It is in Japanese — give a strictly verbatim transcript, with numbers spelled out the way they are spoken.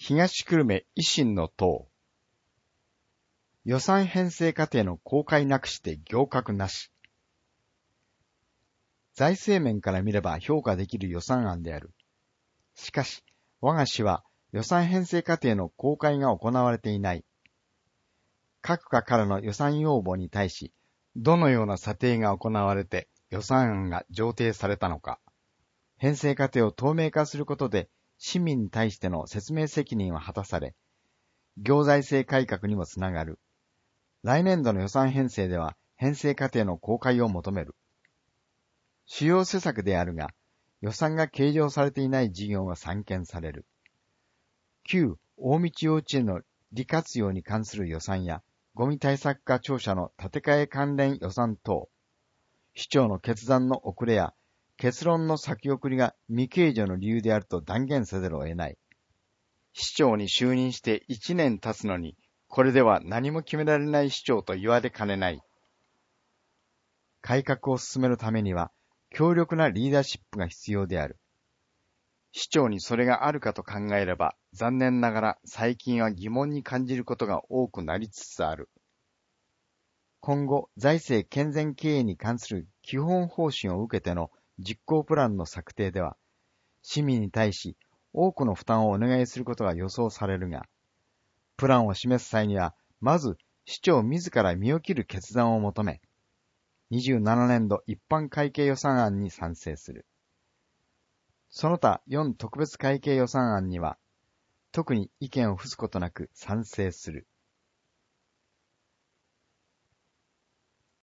東久留米維新の党。予算編成過程の公開なくして行革なし。財政面から見れば評価できる予算案である。しかし、我が市は予算編成過程の公開が行われていない。各課からの予算要望に対し、どのような査定が行われて予算案が上呈されたのか。編成過程を透明化することで市民に対しての説明責任は果たされ、行財政改革にもつながる。来年度の予算編成では編成過程の公開を求める。主要施策であるが、予算が計上されていない事業が散見される。旧大道幼稚園の利活用に関する予算や、ゴミ対策課庁舎の建て替え関連予算等、市長の決断の遅れや、結論の先送りが未計上の理由であると断言せざるを得ない。市長に就任していちねん経つのに、これでは何も決められない市長と言われかねない。改革を進めるためには、強力なリーダーシップが必要である。市長にそれがあるかと考えれば、残念ながら最近は疑問に感じることが多くなりつつある。今後、財政健全経営に関する基本方針を受けての実行プランの策定では、市民に対し多くの負担をお願いすることが予想されるが、プランを示す際には、まず市長自ら身を切る決断を求め、にじゅうななねんど一般会計予算案に賛成する。その他よん特別会計予算案には、特に意見を付すことなく賛成する。